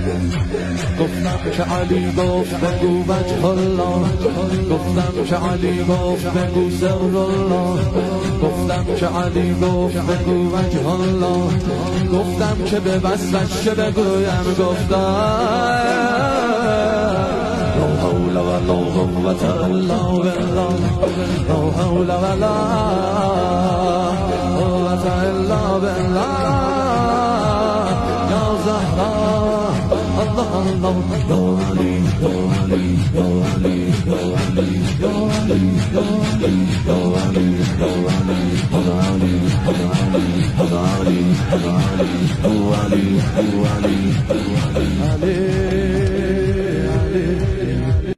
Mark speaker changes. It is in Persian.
Speaker 1: گفتم که علی گفت بگو وجه الله، گفتم که علی گفت بگو سر الله، گفتم که علی گفت بگو وجه الله، گفتم که به وصلش چه بگویم، گفتم لا حول ولا قوة الا بالله، لا حول ولا قوة الا بالله. یا زهرا الله الله، یا علی یا علی یا علی یا علی یا علی یا علی یا علی یا علی یا علی یا علی یا علی یا علی یا علی یا علی.